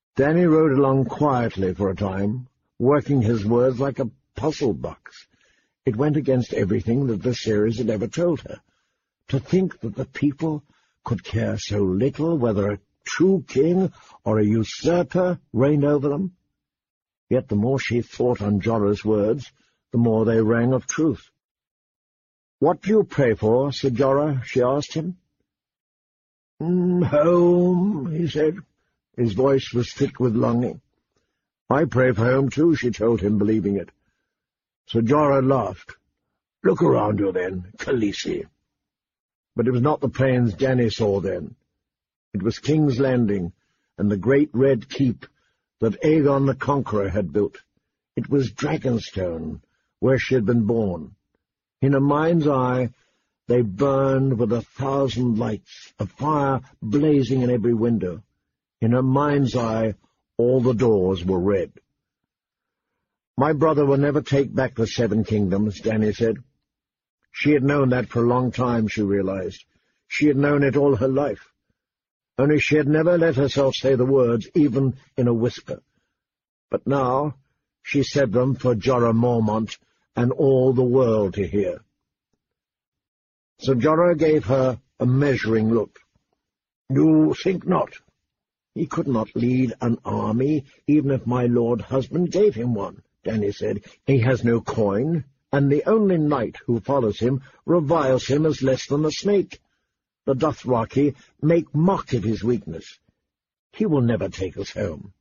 Danny rode along quietly for a time, working his words like a puzzle box. It went against everything that the series had ever told her. To think that the people could care so little whether a true king or a usurper reigned over them. Yet the more she thought on Jorah's words, the more they rang of truth. "What do you pray for, Sir Jorah?" she asked him. "Home," he said. His voice was thick with longing. "I pray for home, too," she told him, believing it. Sir Jorah laughed. "Look around you, then, Khaleesi." But it was not the plains Danny saw then. It was King's Landing and the great red keep that Aegon the Conqueror had built. It was Dragonstone, where she had been born. In her mind's eye they burned with 1,000 lights, a fire blazing in every window. In her mind's eye all the doors were red. "My brother will never take back the 7 kingdoms," Danny said. She had known that for a long time, she realized. She had known it all her life. Only she had never let herself say the words, even in a whisper. But now she said them for Jorah Mormont and all the world to hear. So Jorah gave her a measuring look. "You think not?" "He could not lead an army, even if my lord husband gave him one," Danny said. "He has no coin, and the only knight who follows him reviles him as less than a snake. The Dothraki make mock of his weakness. He will never take us home."